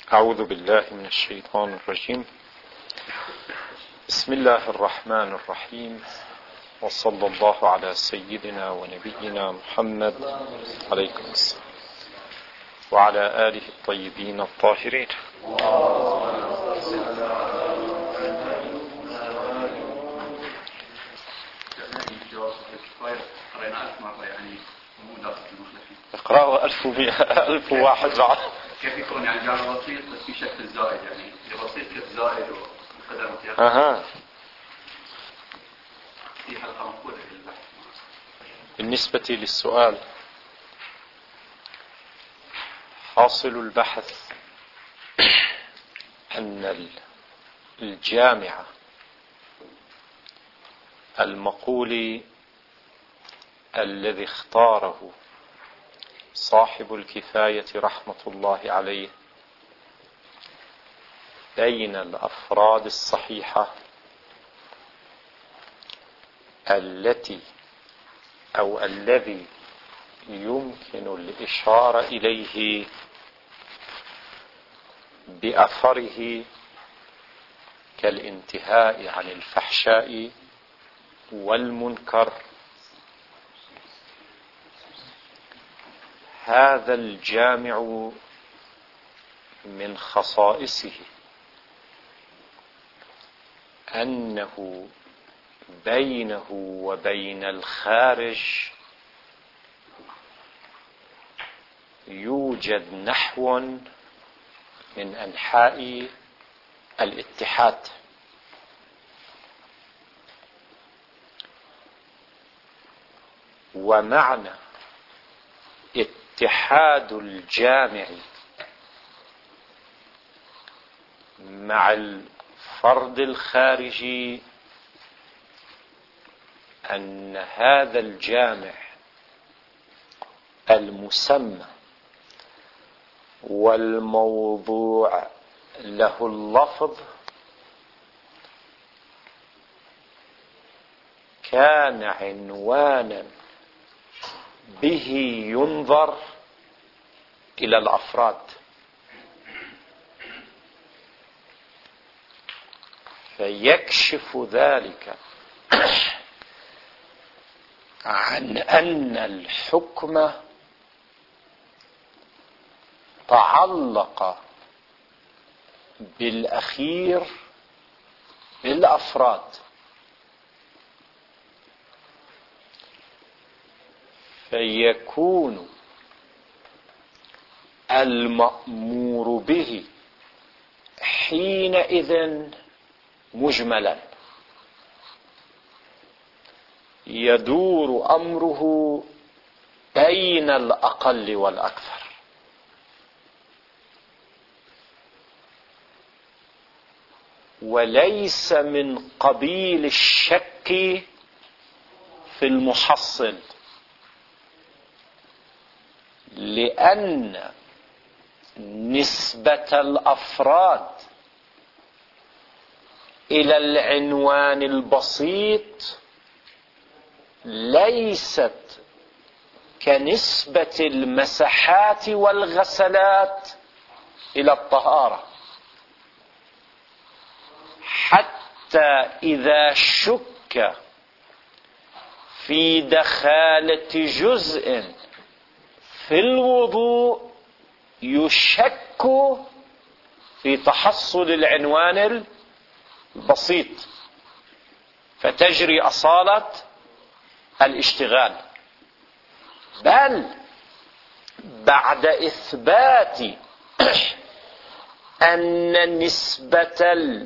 أعوذ بالله من الشيطان الرجيم. بسم الله الرحمن الرحيم، وصلى الله على سيدنا ونبينا محمد عليكم السلام وعلى آله الطيبين الطاهرين. اقرأوا 1101 بعد. كيف يكون يعني جار بسيط بس في شكل زائد، يعني بسيط كيف زائد وقدر في حلقة مفقودة في البحث. بالنسبة للسؤال، حاصل البحث أن الجامعة المقول الذي اختاره صاحب الكفاية رحمة الله عليه بين الأفراد الصحيحة الذي يمكن الإشارة إليه بأثره كالانتهاء عن الفحشاء والمنكر، هذا الجامع من خصائصه أنه بينه وبين الخارج يوجد نحو من أنحاء الاتحاد، ومعنى اتحاد الجامع مع الفرد الخارجي أن هذا الجامع المسمى والموضوع له اللفظ كان عنوانا به ينظر إلى الأفراد، فيكشف ذلك عن أن الحكم تعلق بالأخير بالأفراد، فيكون المأمور به حينئذ مجملا يدور أمره بين الأقل والأكثر، وليس من قبيل الشك في المحصل، لأن نسبة الأفراد إلى العنوان البسيط ليست كنسبة المسحات والغسلات إلى الطهارة، حتى إذا شك في دخالة جزء في الوضوء يشك في تحصل العنوان البسيط، فتجري أصالة الاشتغال، بل بعد إثبات أن نسبة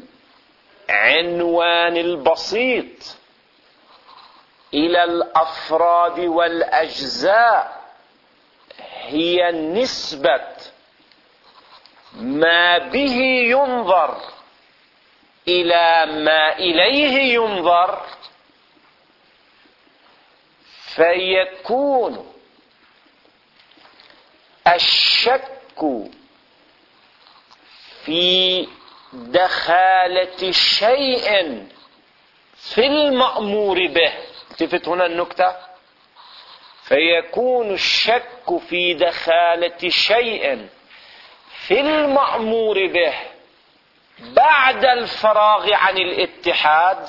العنوان البسيط إلى الأفراد والأجزاء هي نسبة ما به ينظر إلى ما إليه ينظر، فيكون الشك في دخالة شيء في المأمور به، التفت هنا النكتة، فيكون الشك في دخالة شيء في المأمور به بعد الفراغ عن الاتحاد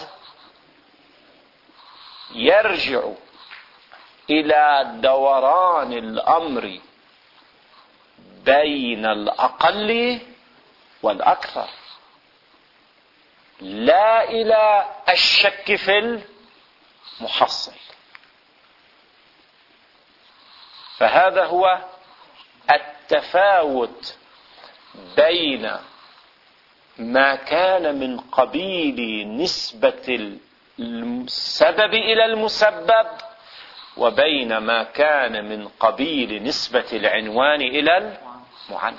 يرجع إلى دوران الأمر بين الأقل والأكثر، لا إلى الشك في المحصل. فهذا هو التفاوت بين ما كان من قبيل نسبة السبب إلى المسبب وبين ما كان من قبيل نسبة العنوان إلى المعنون.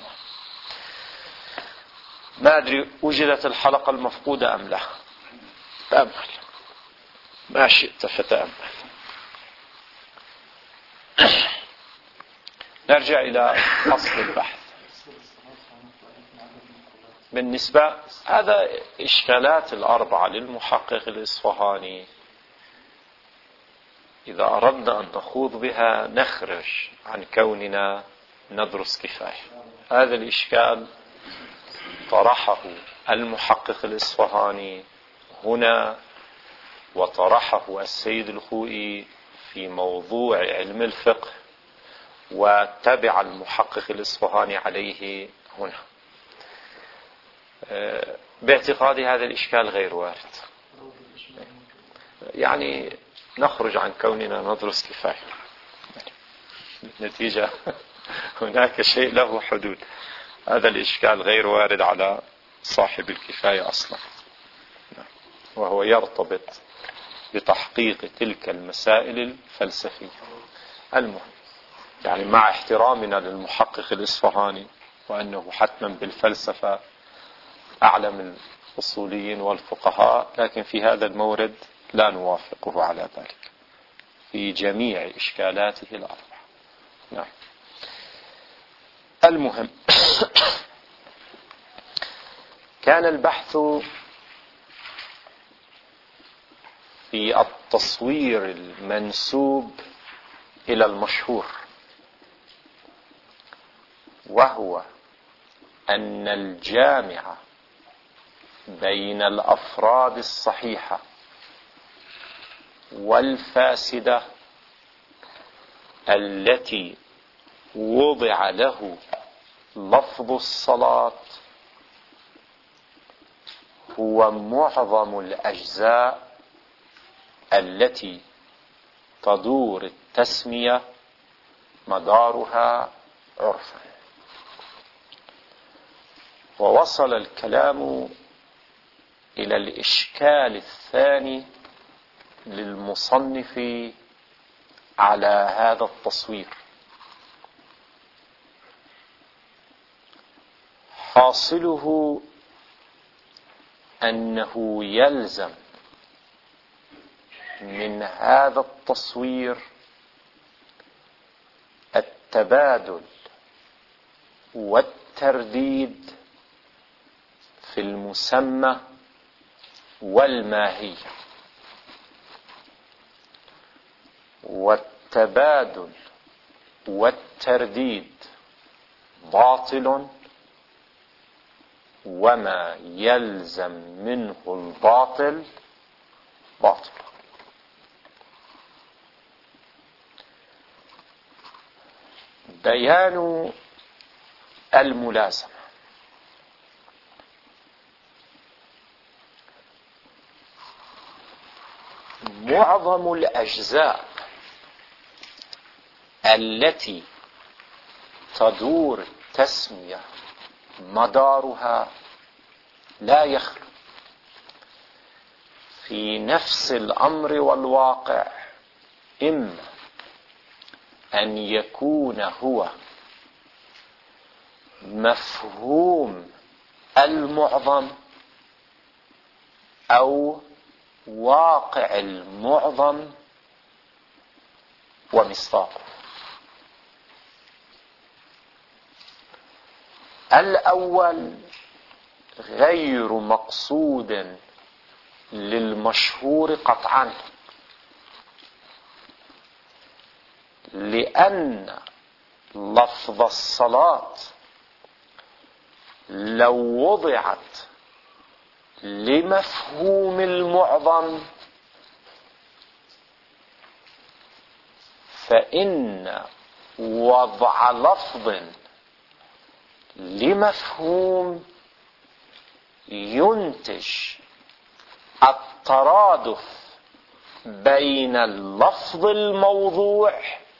ما أدري وجدت الحلقة المفقودة أم لا. تأمل ما شئت فتأمل. نرجع إلى أصل البحث. بالنسبة هذا إشكالات الأربعة للمحقق الإصفهاني، إذا أردنا أن نخوض بها نخرج عن كوننا ندرس كفاية. هذا الإشكال طرحه المحقق الإصفهاني هنا، وطرحه السيد الخوئي في موضوع علم الفقه، وتبع المحقق الإصفهاني عليه هنا. باعتقادي هذا الإشكال غير وارد، يعني نخرج عن كوننا ندرس كفاية. نتيجة هناك شيء له حدود. هذا الإشكال غير وارد على صاحب الكفاية أصلا، وهو يرتبط بتحقيق تلك المسائل الفلسفية. المهم، يعني مع احترامنا للمحقق الإصفهاني وأنه حتما بالفلسفة أعلى من الأصوليين والفقهاء، لكن في هذا المورد لا نوافقه على ذلك في جميع إشكالاته الأربعة. نعم. المهم كان البحث في التصوير المنسوب إلى المشهور، وهو أن الجامع بين الأفراد الصحيحة والفاسدة التي وضع له لفظ الصلاة هو معظم الأجزاء التي تدور التسمية مدارها عرفا. ووصل الكلام إلى الإشكال الثاني للمصنف على هذا التصوير، حاصله أنه يلزم من هذا التصوير التبادل والترديد في المسمى والماهية، والتبادل والترديد باطل، وما يلزم منه الباطل باطل. بيان الملازمة. معظم الأجزاء التي تدور التسمية مدارها لا يخلو في نفس الأمر والواقع إما أن يكون هو مفهوم المعظم أو واقع المعظم ومصداقه. الأول غير مقصود للمشهور قطعا، لأن لفظ الصلاة لو وضعت لمفهوم المعظم فإن وضع لفظ لمفهوم ينتج الترادف بين اللفظ الموضوع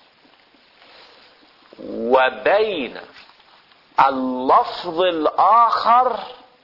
وبين اللفظ الآخر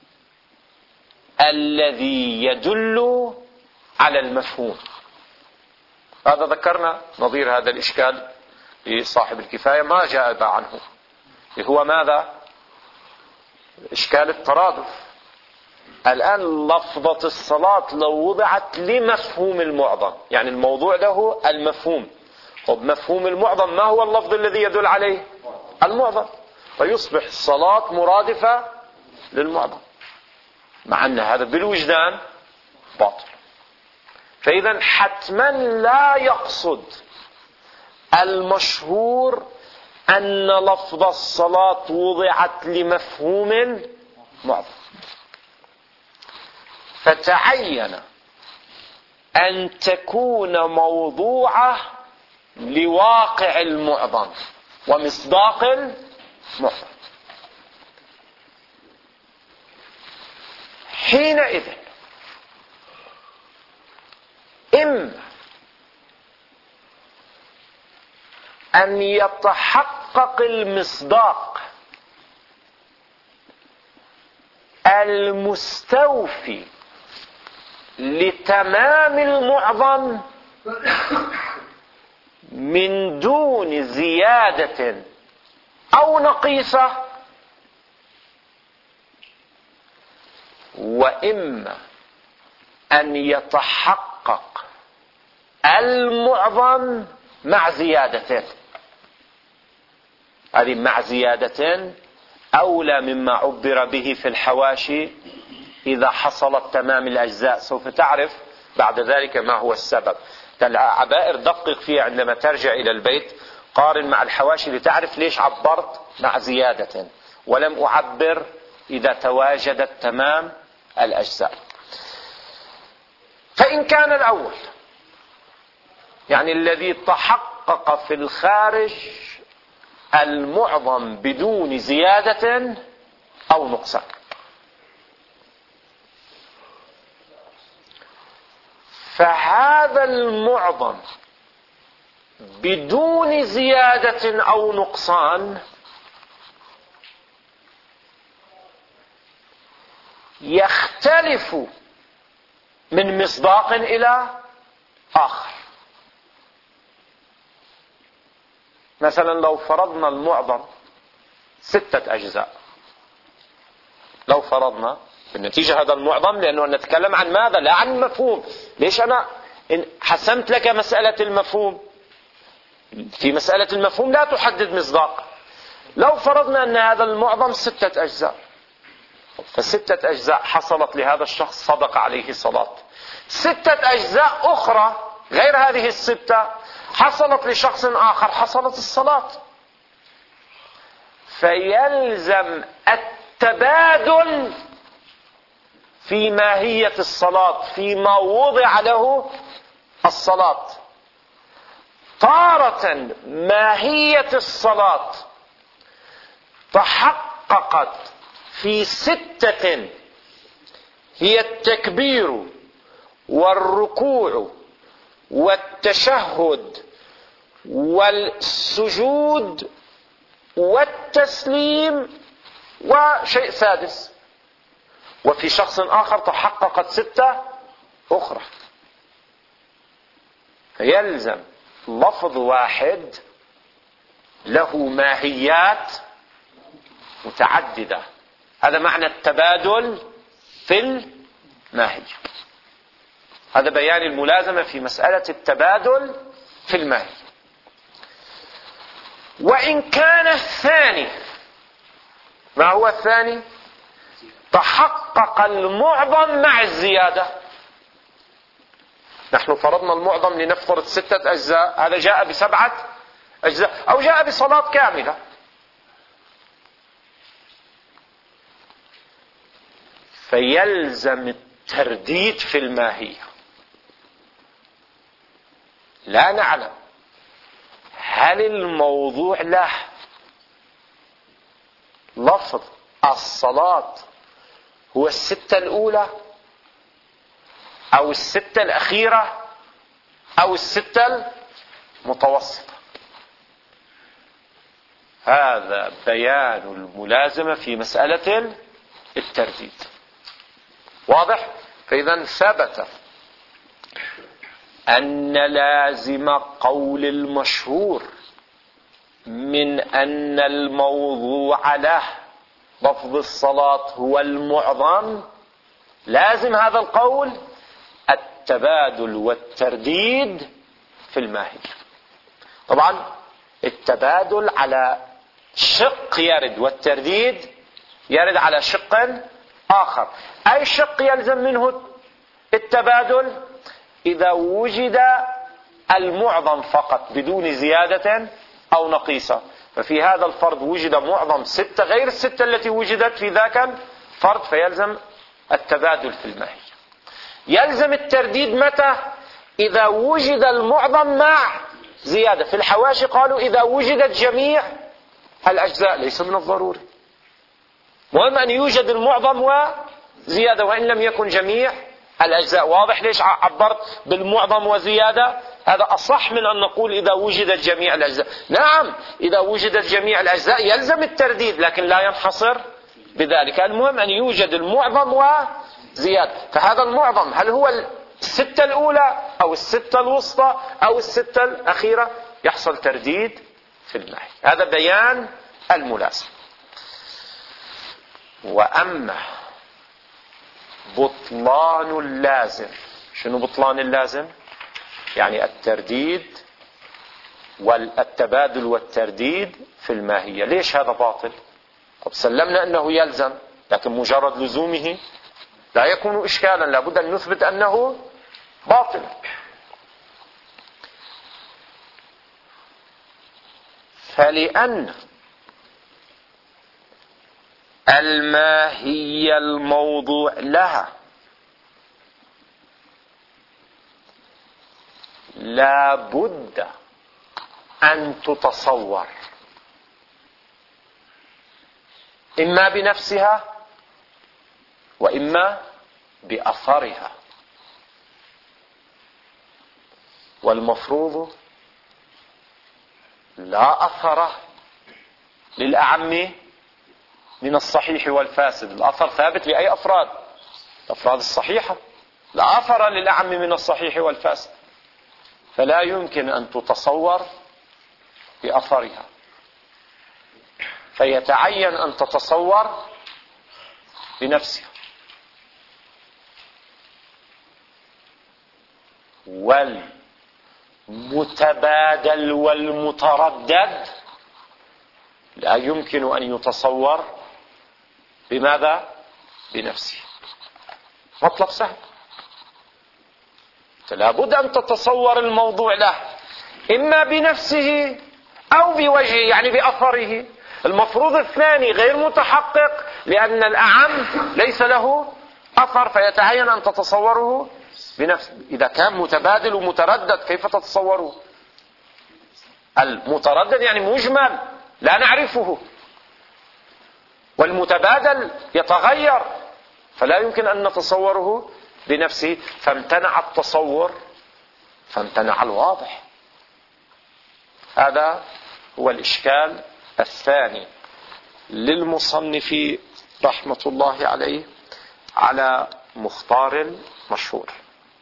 الذي يدل على المفهوم. هذا ذكرنا نظير هذا الإشكال لصاحب الكفاية ما جاء عنه، هو ماذا؟ إشكال الترادف. الآن لفظة الصلاة لو وضعت لمفهوم المعظم، يعني الموضوع له المفهوم، وبمفهوم المعظم ما هو اللفظ الذي يدل عليه؟ المعظم، فيصبح الصلاة مرادفة للمعظم، مع أن هذا بالوجدان باطل. فإذا حتما لا يقصد المشهور أن لفظ الصلاة وضعت لمفهوم معظم، فتعين أن تكون موضوعة لواقع المعظم ومصداق المعظم. حينئذ إما أن يتحقق المصداق المستوفي لتمام المعظم من دون زيادة أو نقيصة، وإما أن يتحقق المعظم مع زيادة. هذه مع زيادة أولى مما عبر به في الحواشي إذا حصلت تمام الأجزاء. سوف تعرف بعد ذلك ما هو السبب. العبائر دقق فيها عندما ترجع إلى البيت، قارن مع الحواشي لتعرف ليش عبرت مع زيادة ولم أعبر إذا تواجدت تمام الأجزاء. فإن كان الأول يعني الذي تحقق في الخارج المعظم بدون زيادة أو نقصان، فهذا المعظم بدون زيادة أو نقصان يختلف من مصداق إلى آخر. مثلا لو فرضنا المعظم 6 أجزاء، لو فرضنا بالنتيجة هذا المعظم، لأنه نتكلم عن ماذا؟ لا عن مفهوم. ليش أنا حسمت لك مسألة المفهوم؟ في مسألة المفهوم لا تحدد مصداق. لو فرضنا أن هذا المعظم 6 أجزاء، ف6 أجزاء حصلت لهذا الشخص صدق عليه صلاة. 6 أجزاء أخرى غير هذه ال6 حصلت لشخص آخر حصلت الصلاة. فيلزم التبادل في ماهية الصلاة فيما وضع له الصلاة. تارة ماهية الصلاة تحققت في 6 هي التكبير والركوع والتشهد والسجود والتسليم وشيء سادس، وفي شخص آخر تحققت 6 أخرى. فيلزم لفظ واحد له ماهيات متعددة. هذا معنى التبادل في الماهية. هذا بيان الملازمة في مسألة التبادل في الماهية. وإن كان الثاني، ما هو الثاني؟ تحقق المعظم مع الزيادة. نحن فرضنا المعظم لنفترض 6 أجزاء، هذا جاء ب7 أجزاء أو جاء بصلاة كاملة. فيلزم الترديد في الماهية. لا نعلم هل الموضوع له لفظ الصلاة هو الستة الأولى أو الستة الأخيرة أو الستة المتوسطة. هذا بيان الملازمة في مسألة الترديد. واضح؟ فإذا ثبت أن لازم قول المشهور من أن الموضوع له لفظ الصلاة هو المعظم، لازم هذا القول التبادل والترديد في الماهية. طبعا التبادل على شق يرد، والترديد يرد على شق آخر. أي شق يلزم منه التبادل؟ إذا وجد المعظم فقط بدون زيادة أو نقيصة. ففي هذا الفرض وجد معظم ستة غير الستة التي وجدت في ذاك الفرض، فيلزم التبادل في الماهية. يلزم الترديد متى؟ إذا وجد المعظم مع زيادة. في الحواشي قالوا إذا وجدت جميع الأجزاء، ليس من الضروري، مهم أن يوجد المعظم وزيادة وإن لم يكن جميع الأجزاء. واضح ليش عبرت بالمعظم وزيادة؟ هذا أصح من أن نقول إذا وجدت جميع الأجزاء. نعم إذا وجدت جميع الأجزاء يلزم الترديد، لكن لا ينحصر بذلك. المهم أن يوجد المعظم وزيادة. فهذا المعظم هل هو الستة الأولى أو الستة الوسطى أو الستة الأخيرة؟ يحصل ترديد في الماهية. هذا بيان الملازم. وأما بطلان اللازم، شنو بطلان اللازم؟ يعني الترديد والتبادل والترديد في الماهية. ليش هذا باطل؟ طب سلمنا أنه يلزم، لكن مجرد لزومه لا يكون إشكالا، لابد أن نثبت أنه باطل. فلأن الماهية الموضوع لها لا بد أن تتصور إما بنفسها وإما بأثرها، والمفروض لا أثر للأعم من الصحيح والفاسد. الأثر ثابت لأي أفراد؟ الأفراد الصحيحة. لا أثر للأعم من الصحيح والفاسد، فلا يمكن أن تتصور بأثرها، فيتعين أن تتصور بنفسها. والمتبادل والمتردد لا يمكن أن يتصور بماذا؟ بنفسه. مطلب سهل. فلا بد أن تتصور الموضوع له إما بنفسه أو بوجهه، يعني بأثره. المفروض الثاني غير متحقق، لأن الأعم ليس له أثر، فيتعين أن تتصوره بنفسه. إذا كان متبادل ومتردد كيف تتصوره؟ المتردد يعني مجمل لا نعرفه، والمتبادل يتغير، فلا يمكن أن نتصوره بنفسه. فامتنع التصور فامتنع الواضح. هذا هو الإشكال الثاني للمصنف رحمة الله عليه على مختار المشهور.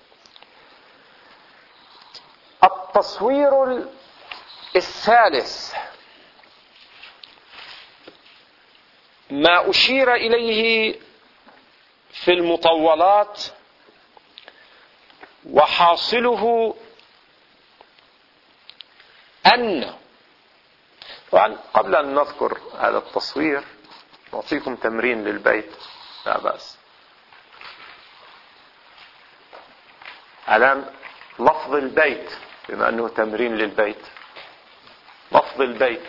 التصوير الثالث ما أشير إليه في المطولات، وحاصله أن، طبعا قبل أن نذكر هذا التصوير نعطيكم تمرين للبيت لا بأس. الآن لفظ البيت، بما أنه تمرين للبيت، لفظ البيت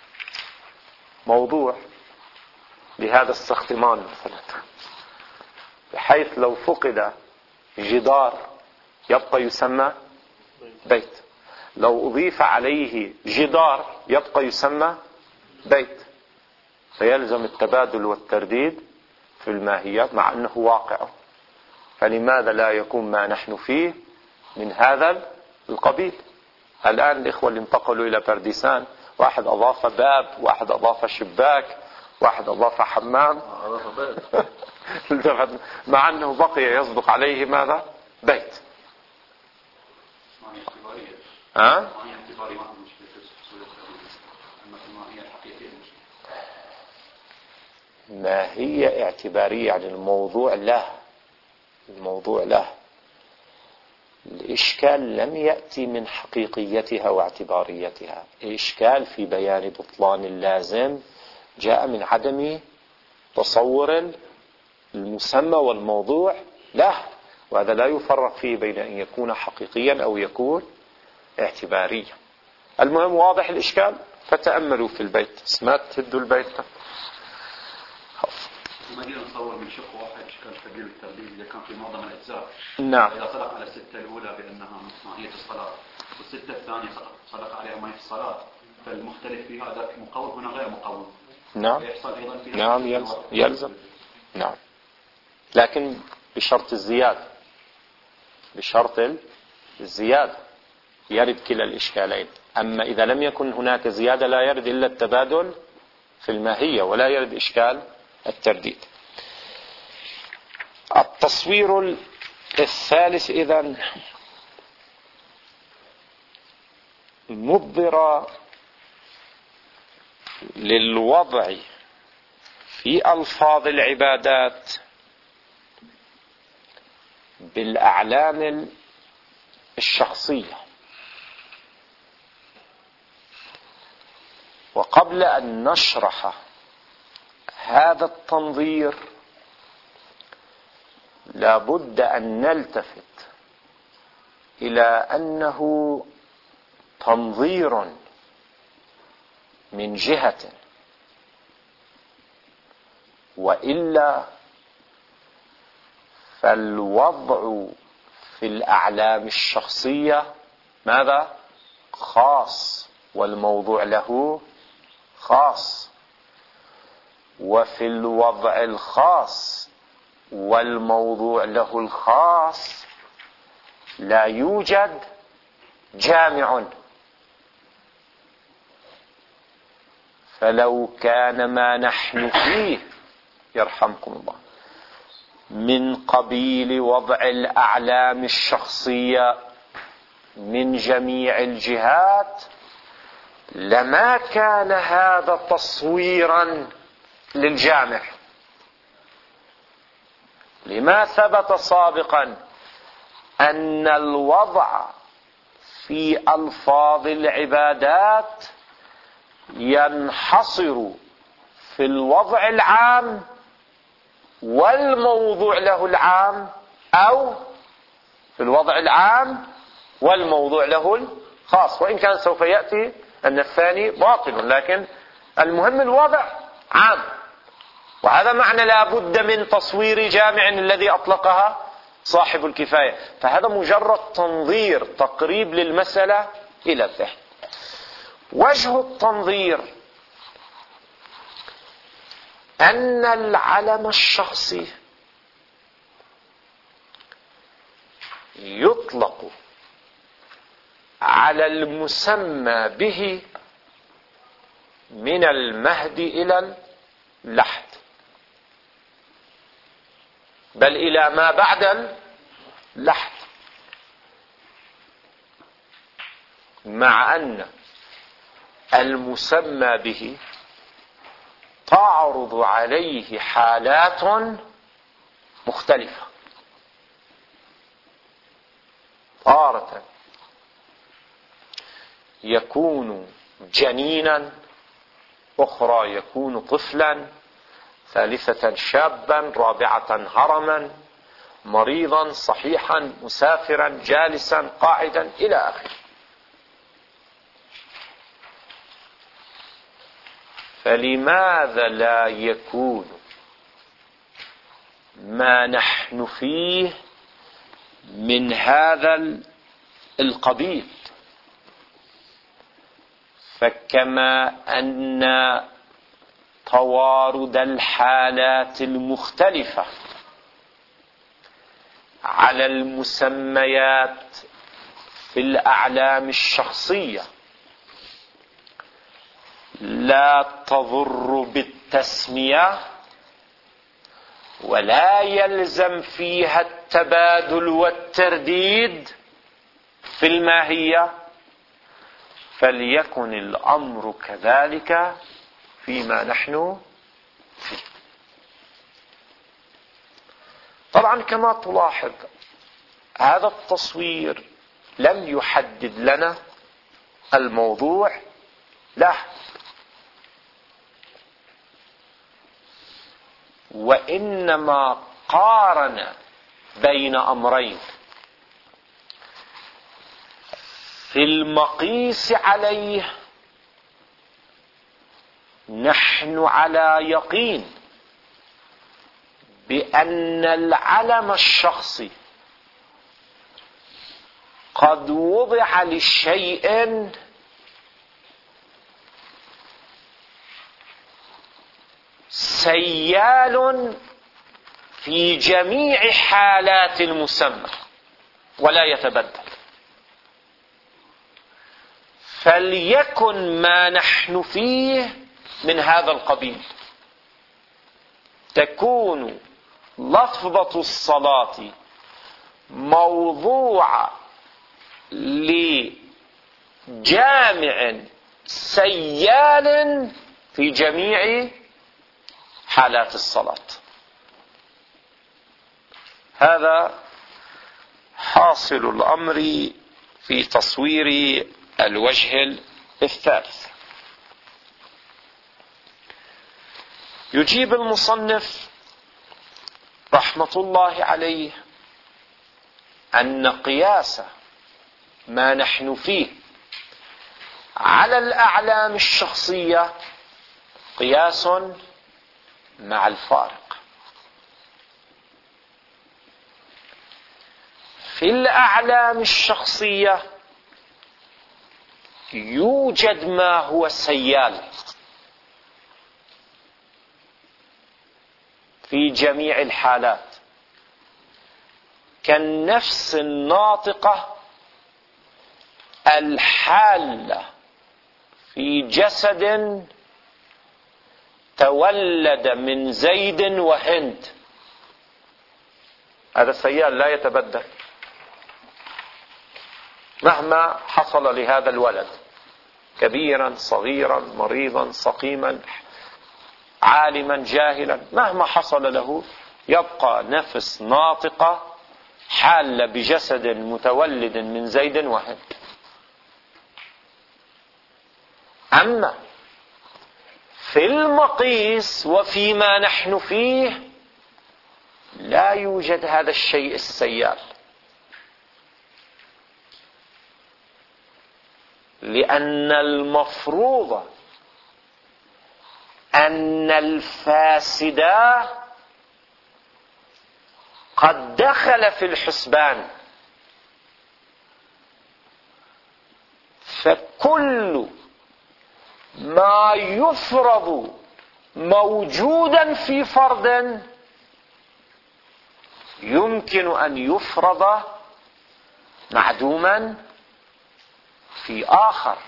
موضوع بهذا استخدمان مثلا. بحيث لو فقد جدار يبقى يسمى بيت، لو أضيف عليه جدار يبقى يسمى بيت. فيلزم التبادل والترديد في الماهيات مع أنه واقع. فلماذا لا يكون ما نحن فيه من هذا القبيل؟ الآن الإخوة اللي انتقلوا إلى برديسان، واحد أضاف باب، واحد أضاف شباك، واحد أضاف حمام مع أنه بقي يصدق عليه ماذا؟ بيت. ها؟ ما هي اعتبارية؟ يعني الموضوع له الإشكال لم يأتي من حقيقيتها واعتباريتها. الإشكال في بيان بطلان اللازم جاء من عدم تصور المسمى والموضوع له، وهذا لا يفرق فيه بين أن يكون حقيقيا أو يكون اعتباريا. المهم واضح الإشكال، فتأملوا في البيت. ما تهدوا البيت. ما نقدر نصور من شق واحد اشكال التبديل والترديد اذا كان في معظم الاجزاء. نعم. اذا صدق على السته الاولى بانها ماهيه الصلاه، والسته الثانيه صدق عليها ماهيه الصلاه، فالمختلف في هذا مقوم هنا غير مقوم. نعم. يحصل ايضا في نعم يلزم. نعم. لكن بشرط الزياده، بشرط الزياده يرد كلا الاشكالين. اما اذا لم يكن هناك زياده لا يرد الا التبادل في الماهيه، ولا يرد اشكال الترديد. التصوير الثالث إذن نظر للوضع في ألفاظ العبادات بالأعلام الشخصية. وقبل أن نشرح هذا التنظير لابد أن نلتفت إلى أنه تنظير من جهة، وإلا فالوضع في الأعلام الشخصية ماذا؟ خاص، والموضوع له خاص. وفي الوضع الخاص والموضوع له الخاص لا يوجد جامع. فلو كان ما نحن فيه يرحمكم الله من قبيل وضع الأعلام الشخصية من جميع الجهات لما كان هذا تصويرا للجامع، لما ثبت سابقا أن الوضع في ألفاظ العبادات ينحصر في الوضع العام والموضوع له العام، أو في الوضع العام والموضوع له الخاص، وإن كان سوف يأتي أن الثاني باطل، لكن المهم الوضع عام. وهذا معنى لا بد من تصوير جامع الذي أطلقها صاحب الكفاية. فهذا مجرد تنظير، تقريب للمسألة إلى الذهن. وجه التنظير أن العلم الشخصي يطلق على المسمى به من المهد إلى اللحد، بل إلى ما بعد اللحد، مع أن المسمى به تعرض عليه حالات مختلفة. تارة يكون جنينا، أخرى يكون طفلا، ثالثة شابا، رابعة هرما، مريضا، صحيحا، مسافرا، جالسا، قاعدا، إلى آخره. فلماذا لا يكون ما نحن فيه من هذا القبيل. فكما أن توارد الحالات المختلفة على المسميات في الأعلام الشخصية لا تضر بالتسمية ولا يلزم فيها التبادل والترديد في الماهية، فليكن الأمر كذلك فيما نحن فيه. طبعا كما تلاحظ هذا التصوير لم يحدد لنا الموضوع له، وإنما قارن بين أمرين في المقيس عليه نحن على يقين بأن العلم الشخصي قد وضع لشيء سيال في جميع حالات المسمى ولا يتبدل. فليكن ما نحن فيه من هذا القبيل. تكون لفظة الصلاة موضوع لجامع سيال في جميع حالات الصلاة. هذا حاصل الأمر في تصوير الوجه الثالث. يجيب المصنف رحمة الله عليه أن قياس ما نحن فيه على الأعلام الشخصية قياس مع الفارق. في الأعلام الشخصية يوجد ما هو سيال في جميع الحالات، كالنفس الناطقة الحالة في جسد تولد من زيد وهند. هذا السيال لا يتبدل مهما حصل لهذا الولد، كبيرا صغيرا مريضا سقيما عالما جاهلا، مهما حصل له يبقى نفس ناطقة حالة بجسد متولد من زيد وهند. أما في المقيس وفيما نحن فيه لا يوجد هذا الشيء السيال، لأن المفروض أن الفاسد قد دخل في الحسبان، فكل ما يفرض موجودا في فرد يمكن أن يفرض معدوما في آخر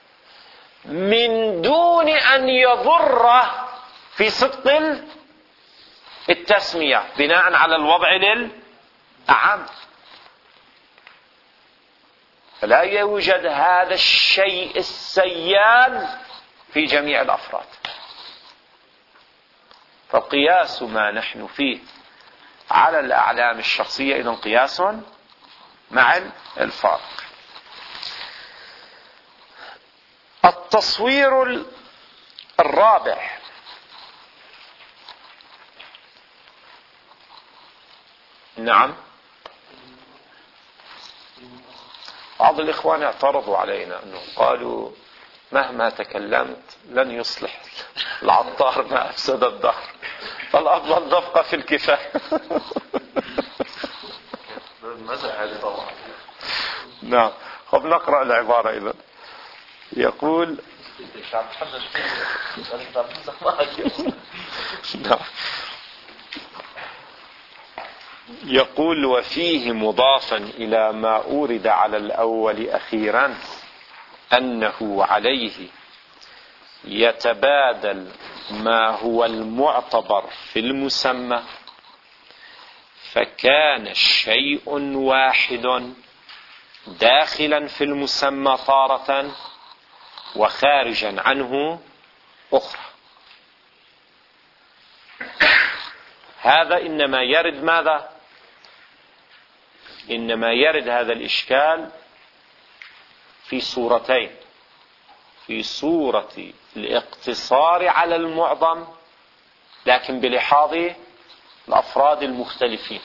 من دون أن يضر في صدق التسمية بناء على الوضع للأعم. فلا يوجد هذا الشيء السيال في جميع الأفراد. فقياس ما نحن فيه على الأعلام الشخصية إذن قياس مع الفارق. التصوير الرابع نعم. بعض الإخوان اعترضوا علينا أنه قالوا مهما تكلمت لن يصلح العطار ما أفسد الدهر. فالأفضل دفقة في الكفاية. نعم. خب نقرأ العبارة إذا. يقول نعم. يقول وفيه مضافا إلى ما أورد على الأول أخيرا أنه عليه يتبادل ما هو المعتبر في المسمى، فكان شيء واحد داخلا في المسمى تارة وخارجا عنه أخرى. هذا إنما يرد ماذا؟ إنما يرد هذا الإشكال في صورتين: في صورة الاقتصار على المعظم لكن بلحاظ الأفراد المختلفين،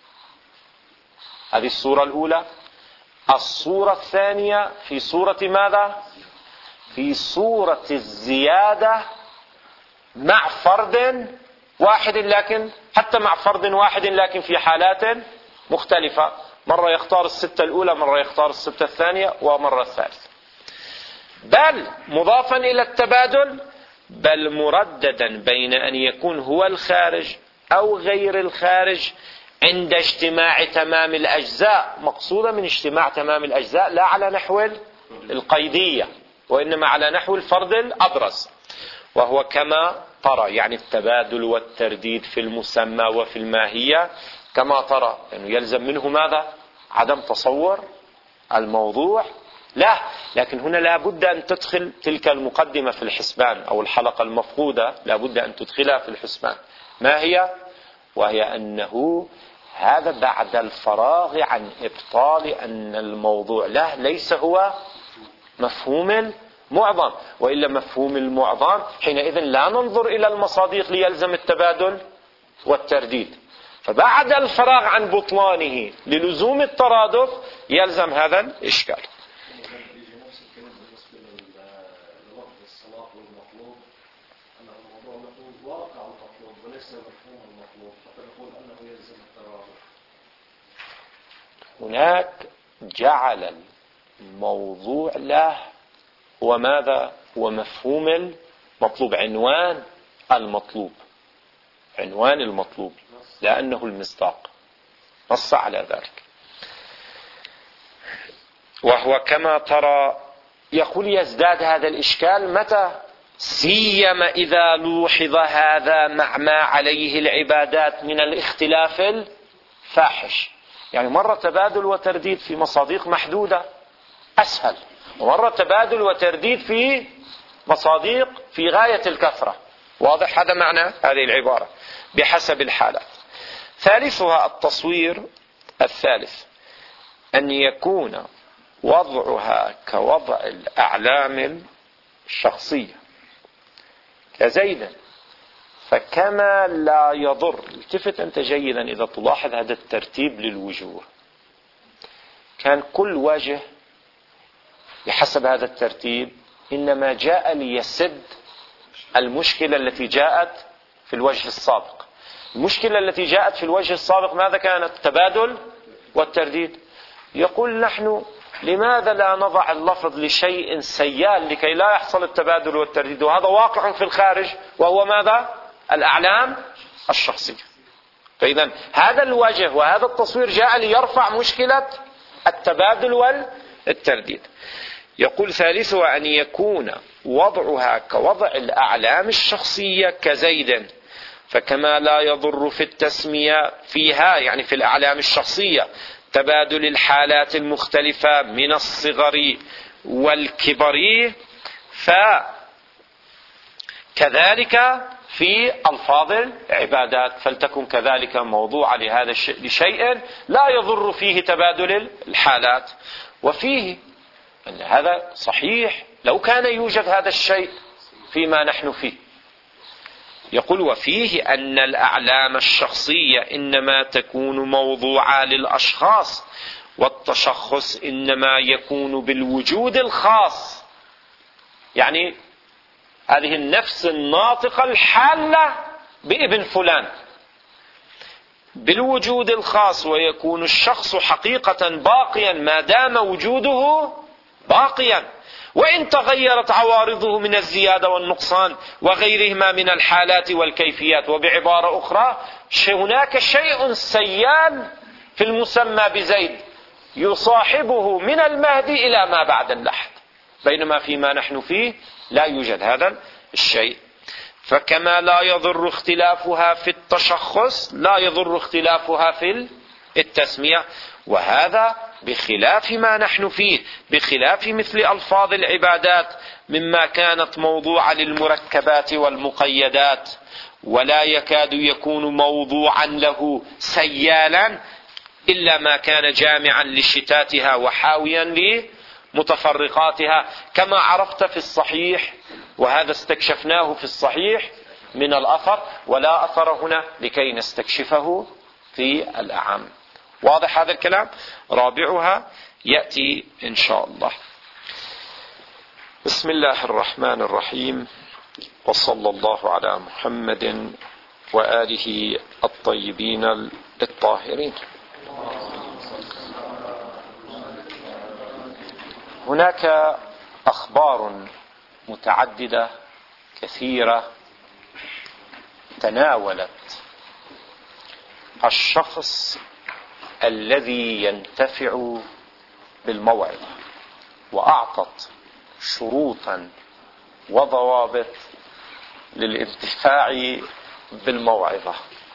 هذه الصورة الأولى. الصورة الثانية في صورة ماذا؟ في صورة الزيادة مع فرد واحد، لكن حتى مع فرد واحد لكن في حالات مختلفة، مرة يختار الستة الأولى، مرة يختار الستة الثانية، ومرة الثالثة. بل مضافا إلى التبادل، بل مرددا بين أن يكون هو الخارج أو غير الخارج عند اجتماع تمام الأجزاء. مقصودة من اجتماع تمام الأجزاء لا على نحو القيدية، وإنما على نحو الفرد الأبرز، وهو كما ترى، يعني التبادل والترديد في المسمى وفي الماهية كما ترى، لأنه يعني يلزم منه ماذا؟ عدم تصور الموضوع. لا، لكن هنا لا بد أن تدخل تلك المقدمة في الحسبان، أو الحلقة المفقودة لا بد أن تدخلها في الحسبان. ما هي؟ وهي أنه هذا بعد الفراغ عن إبطال أن الموضوع له ليس هو مفهوم المعظم، وإلا مفهوم المعظم حينئذ لا ننظر إلى المصادق ليلزم التبادل والترديد، فبعد الفراغ عن بطلانه للزوم الترادف يلزم هذا الإشكال. هناك جعل الموضوع له هو ماذا؟ هو مفهوم المطلوب، عنوان المطلوب، عنوان المطلوب، لأنه المصداق، نص على ذلك. وهو كما ترى. يقول يزداد هذا الإشكال متى؟ سيما إذا لوحظ هذا مع ما عليه العبادات من الاختلاف الفاحش. يعني مرة تبادل وترديد في مصادق محدودة أسهل، ومرة تبادل وترديد في مصادق في غاية الكثرة. واضح هذا معنى هذه العبارة بحسب الحالات. ثالثها التصوير الثالث أن يكون وضعها كوضع الأعلام الشخصية كزيد، فكما لا يضر. التفت أنت جيدا إذا تلاحظ هذا الترتيب للوجوه، كان كل وجه بحسب هذا الترتيب إنما جاء ليسد المشكلة التي جاءت في الوجه السابق. المشكلة التي جاءت في الوجه السابق ماذا كانت؟ التبادل والترديد. يقول نحن لماذا لا نضع اللفظ لشيء سيال لكي لا يحصل التبادل والترديد، وهذا واقع في الخارج، وهو ماذا؟ الأعلام الشخصية. فإذا هذا الوجه وهذا التصوير جاء ليرفع مشكلة التبادل والترديد. يقول ثالثها أن يكون وضعها كوضع الأعلام الشخصية كزيد، فكما لا يضر في التسمية فيها، يعني في الأعلام الشخصية، تبادل الحالات المختلفة من الصغر والكبر، فكذلك في ألفاظ العبادات، فلتكن كذلك موضوع لهذا لشيء لا يضر فيه تبادل الحالات. وفيه أن هذا صحيح لو كان يوجد هذا الشيء فيما نحن فيه. يقول وفيه أن الأعلام الشخصية إنما تكون موضوعة للأشخاص، والتشخص إنما يكون بالوجود الخاص. يعني هذه النفس الناطقة الحالة بابن فلان بالوجود الخاص، ويكون الشخص حقيقة باقيا ما دام وجوده باقيا، وإن تغيرت عوارضه من الزيادة والنقصان وغيرهما من الحالات والكيفيات. وبعبارة أخرى، هناك شيء سيال في المسمى بزيد يصاحبه من المهدي إلى ما بعد اللحد، بينما فيما نحن فيه لا يوجد هذا الشيء. فكما لا يضر اختلافها في التشخص لا يضر اختلافها في التسمية، وهذا بخلاف ما نحن فيه، بخلاف مثل ألفاظ العبادات مما كانت موضوعا للمركبات والمقيدات، ولا يكاد يكون موضوعا له سيالا إلا ما كان جامعا لشتاتها وحاويا لمتفرقاتها، كما عرفت في الصحيح، وهذا استكشفناه في الصحيح من الأثر، ولا أثر هنا لكي نستكشفه في الأعم. واضح هذا الكلام؟ رابعها يأتي إن شاء الله. بسم الله الرحمن الرحيم، وصلى الله على محمد وآله الطيبين الطاهرين. هناك أخبار متعددة كثيرة تناولت الشخص الذي ينتفع بالموعظة، وأعطت شروطا وضوابط للانتفاع بالموعظة.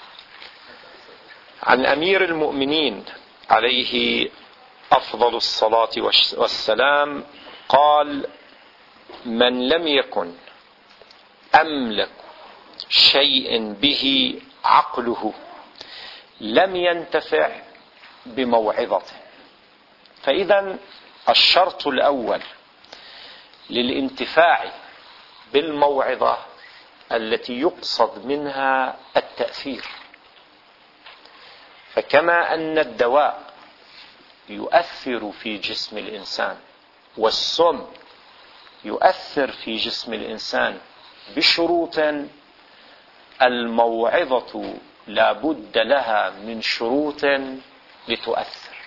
عن أمير المؤمنين عليه أفضل الصلاة والسلام قال: من لم يكن أملك شيء به عقله لم ينتفع بموعظته. فإذا الشرط الأول للانتفاع بالموعظة التي يقصد منها التأثير، فكما أن الدواء يؤثر في جسم الإنسان والسم يؤثر في جسم الإنسان بشروط، الموعظة لا بد لها من شروط لتؤثر.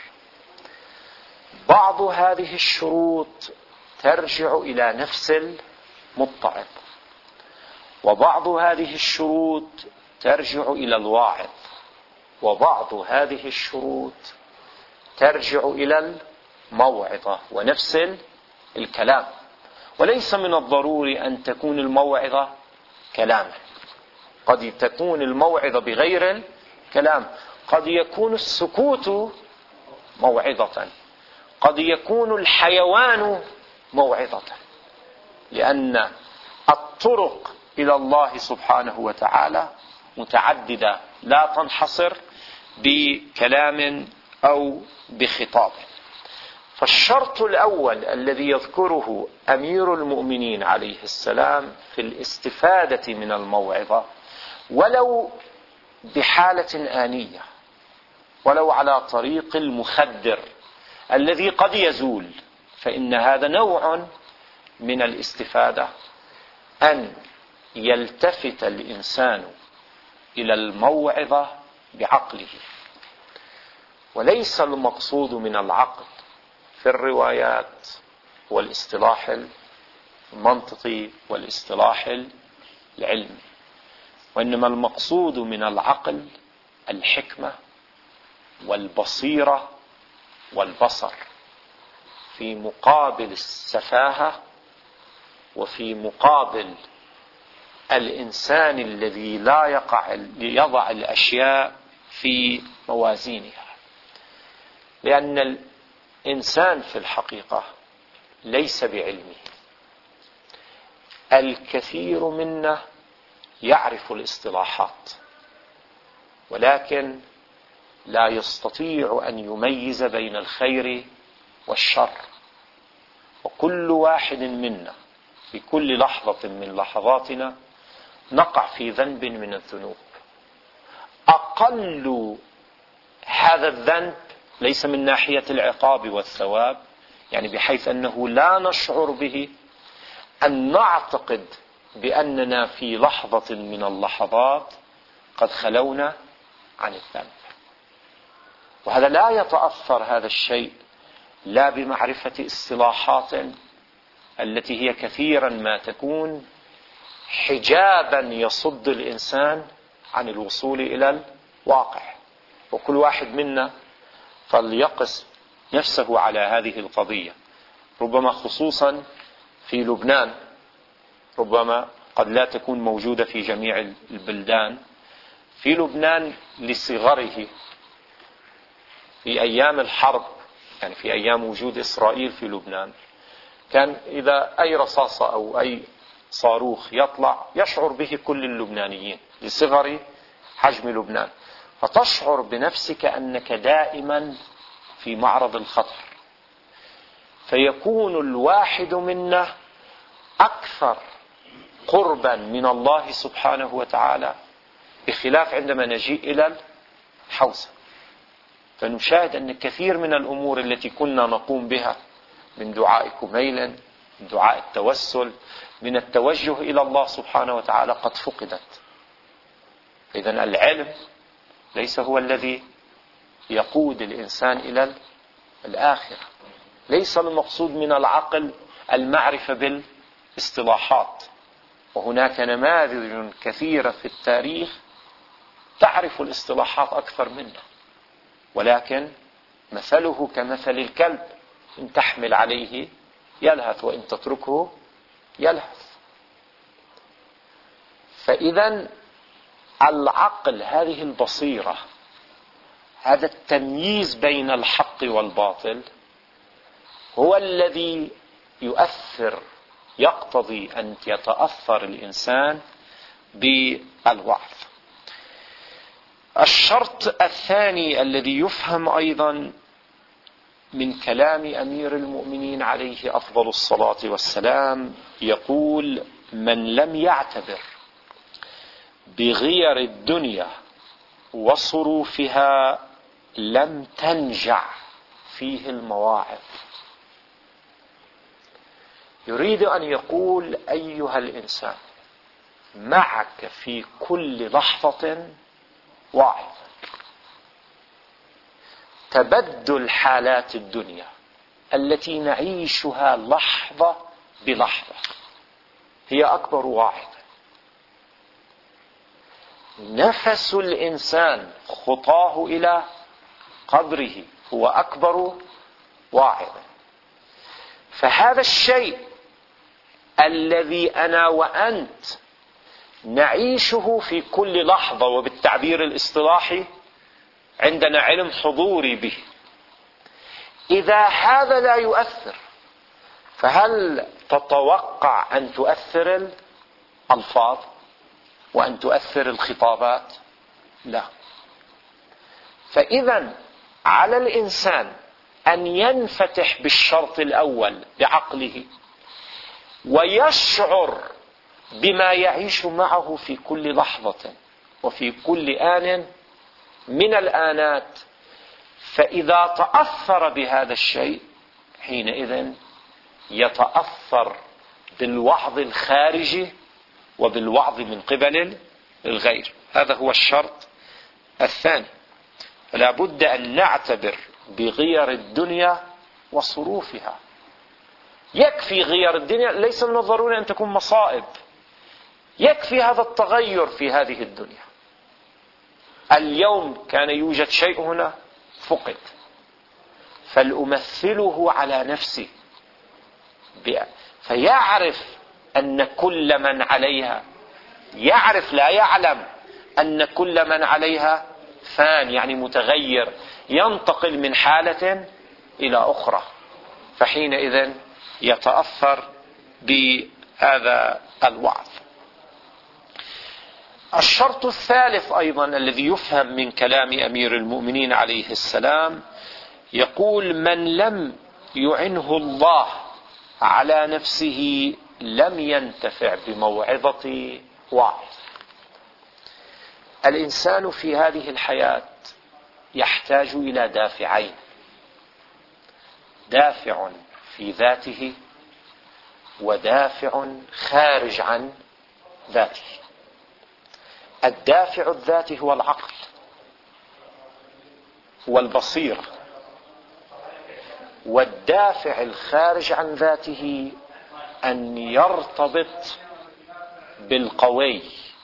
بعض هذه الشروط ترجع إلى نفس المتعظ، وبعض هذه الشروط ترجع إلى الواعظ، وبعض هذه الشروط ترجع إلى الموعظة ونفس الكلام. وليس من الضروري أن تكون الموعظة كلاما، قد تكون الموعظة بغير الكلام، قد يكون السكوت موعظة، قد يكون الحيوان موعظة، لأن الطرق إلى الله سبحانه وتعالى متعددة لا تنحصر بكلام أو بخطاب. فالشرط الأول الذي يذكره أمير المؤمنين عليه السلام في الاستفادة من الموعظة، ولو بحالة آنية، ولو على طريق المخدر الذي قد يزول، فإن هذا نوع من الاستفادة، أن يلتفت الإنسان إلى الموعظة بعقله. وليس المقصود من العقل في الروايات والاصطلاح المنطقي والاصطلاح العلمي، وإنما المقصود من العقل الحكمة والبصيرة والبصر، في مقابل السفاهة وفي مقابل الإنسان الذي لا يضع الأشياء في موازينها. لأن الإنسان في الحقيقة ليس بعلمه، الكثير منا يعرف الاصطلاحات ولكن لا يستطيع أن يميز بين الخير والشر. وكل واحد منا في كل لحظة من لحظاتنا نقع في ذنب من الذنوب. أقل هذا الذنب ليس من ناحية العقاب والثواب، يعني بحيث أنه لا نشعر به، أن نعتقد بأننا في لحظة من اللحظات قد خلونا عن الذنب. وهذا لا يتأثر هذا الشيء لا بمعرفة اصطلاحات التي هي كثيرا ما تكون حجابا يصد الإنسان عن الوصول إلى الواقع. وكل واحد منا فليقس نفسه على هذه القضية، ربما خصوصا في لبنان، ربما قد لا تكون موجودة في جميع البلدان. في لبنان لصغره في أيام الحرب، يعني في أيام وجود إسرائيل في لبنان، كان إذا أي رصاصة أو أي صاروخ يطلع يشعر به كل اللبنانيين لصغر حجم لبنان، فتشعر بنفسك أنك دائما في معرض الخطر. فيكون الواحد منا أكثر قربا من الله سبحانه وتعالى، بخلاف عندما نجيء إلى الحوزة. فنشاهد أن كثير من الأمور التي كنا نقوم بها من دعاء كميل، من دعاء التوسل، من التوجه إلى الله سبحانه وتعالى قد فقدت. إذن العلم ليس هو الذي يقود الإنسان إلى الآخرة. ليس المقصود من العقل المعرفة بالاصطلاحات، وهناك نماذج كثيرة في التاريخ تعرف الاصطلاحات أكثر منا، ولكن مثله كمثل الكلب، إن تحمل عليه يلهث وإن تتركه يلهث. فإذا العقل، هذه البصيرة، هذا التمييز بين الحق والباطل، هو الذي يؤثر، يقتضي أن يتأثر الإنسان بالوعظ. الشرط الثاني الذي يفهم أيضا من كلام أمير المؤمنين عليه أفضل الصلاة والسلام، يقول: من لم يعتبر بغير الدنيا وصروفها لم تنجع فيه المواعظ. يريد أن يقول: أيها الإنسان، معك في كل لحظة واعظ. تبدل حالات الدنيا التي نعيشها لحظة بلحظة هي أكبر واعظ. نفس الإنسان، خطاه إلى قبره، هو أكبر واعظ. فهذا الشيء الذي أنا وأنت نعيشه في كل لحظة، وبالتعبير الاصطلاحي عندنا علم حضوري به، إذا هذا لا يؤثر، فهل تتوقع أن تؤثر الألفاظ وأن تؤثر الخطابات؟ لا. فإذا على الإنسان أن ينفتح بالشرط الأول بعقله، ويشعر بما يعيش معه في كل لحظة وفي كل آن من الآنات. فإذا تأثر بهذا الشيء حينئذ يتأثر بالوعظ الخارجي وبالوعظ من قبل الغير. هذا هو الشرط الثاني. فلا بد أن نعتبر بغير الدنيا وصروفها. يكفي غير الدنيا، ليس من الضروري أن تكون مصائب، يكفي هذا التغير في هذه الدنيا. اليوم كان يوجد شيء هنا فقد، فلأمثله على نفسي فيعرف أن كل من عليها، يعرف لا يعلم أن كل من عليها فان، يعني متغير، ينتقل من حالة إلى أخرى. فحينئذ يتأثر بهذا الوعظ. الشرط الثالث أيضا الذي يفهم من كلام أمير المؤمنين عليه السلام، يقول: من لم يعنه الله على نفسه لم ينتفع بموعظة واعظ. الإنسان في هذه الحياة يحتاج إلى دافعين: دافع في ذاته ودافع خارج عن ذاته. الدافع الذاتي هو العقل، هو البصيرة. والدافع الخارج عن ذاته أن يرتبط بالقوي،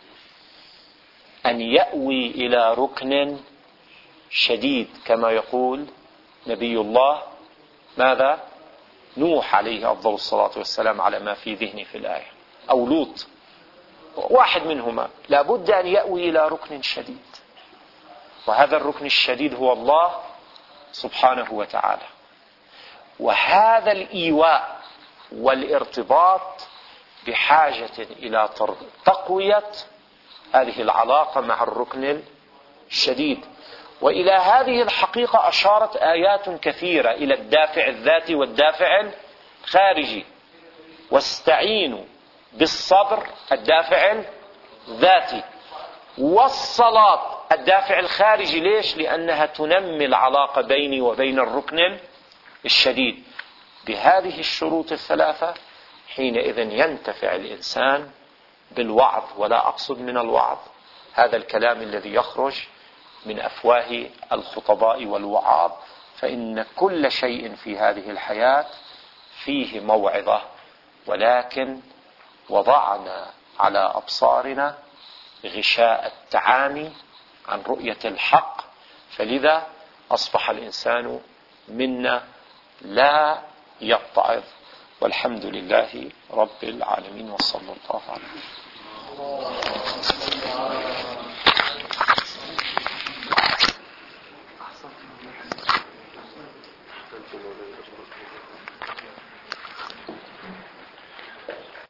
أن يأوي إلى ركن شديد، كما يقول نبي الله ماذا؟ نوح عليه أفضل الصلاة والسلام على ما في ذهني في الآية، أو لوط، واحد منهما لابد أن يأوي إلى ركن شديد، وهذا الركن الشديد هو الله سبحانه وتعالى. وهذا الإيواء والارتباط بحاجة إلى تقوية هذه العلاقة مع الركن الشديد. وإلى هذه الحقيقة أشارت آيات كثيرة إلى الدافع الذاتي والدافع الخارجي. واستعينوا بالصبر الدافع الذاتي، والصلاة الدافع الخارجي. ليش؟ لأنها تنمي العلاقة بيني وبين الركن الشديد. بهذه الشروط الثلاثة حينئذ ينتفع الإنسان بالوعظ، ولا أقصد من الوعظ هذا الكلام الذي يخرج من أفواه الخطباء والوعاظ، فإن كل شيء في هذه الحياة فيه موعظة، ولكن وضعنا على أبصارنا غشاء التعامي عن رؤية الحق، فلذا أصبح الإنسان منا لا يتعظ. والحمد لله رب العالمين، وصلى الله عليه وسلم.